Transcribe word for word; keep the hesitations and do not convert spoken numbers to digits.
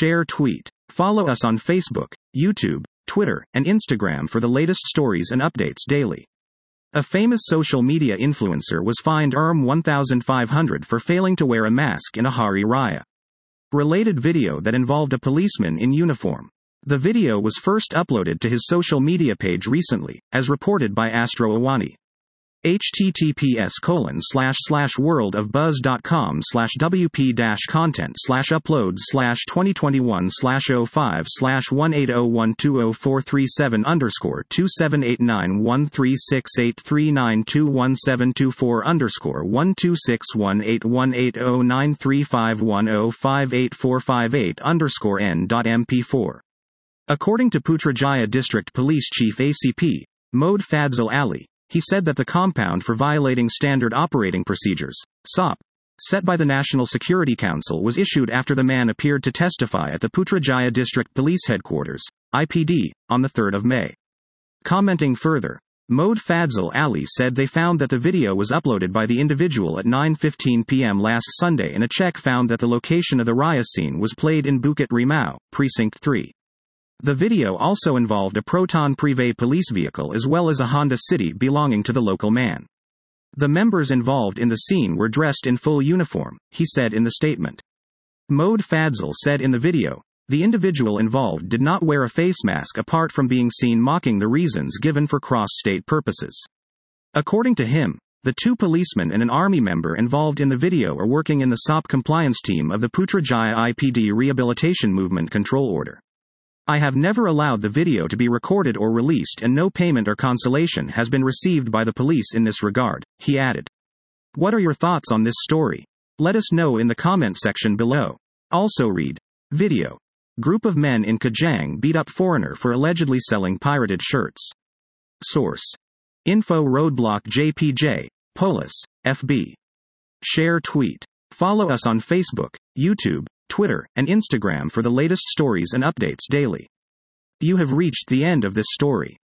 Share tweet. Follow us on Facebook, YouTube, Twitter, and Instagram for the latest stories and updates daily. A famous social media influencer was fined fifteen hundred for failing to wear a mask in a Hari Raya. Related video that involved a policeman in uniform. The video was first uploaded to his social media page recently, as reported by Astro Awani. https colon slash slash worldofbuzz.com slash wp dash content slash uploads slash 2021 slash 05 slash 180120437 underscore 2789136839217224 underscore 12618180935105845 underscore n dot m p four. According to Putrajaya District Police Chief A C P, Mohd Fadzil Ali, he said that the compound for violating Standard Operating Procedures, S O P, set by the National Security Council was issued after the man appeared to testify at the Putrajaya District Police Headquarters, I P D, on the third of May. Commenting further, Mohd Fadzil Ali said they found that the video was uploaded by the individual at nine fifteen p m last Sunday and a check found that the location of the Raya scene was played in Bukit Rimau, Precinct three. The video also involved a Proton Privé police vehicle as well as a Honda City belonging to the local man. The members involved in the scene were dressed in full uniform, he said in the statement. Mohd Fadzil said in the video, the individual involved did not wear a face mask apart from being seen mocking the reasons given for cross-state purposes. According to him, the two policemen and an army member involved in the video are working in the S O P compliance team of the Putrajaya I P D Rehabilitation Movement Control Order. I have never allowed the video to be recorded or released and no payment or consolation has been received by the police in this regard, he added. What are your thoughts on this story? Let us know in the comment section below. Also read. Video. Group of men in Kajang beat up foreigner for allegedly selling pirated shirts. Source. Info Roadblock J P J, Polis, F B. Share tweet. Follow us on Facebook, YouTube, Twitter, and Instagram for the latest stories and updates daily. You have reached the end of this story.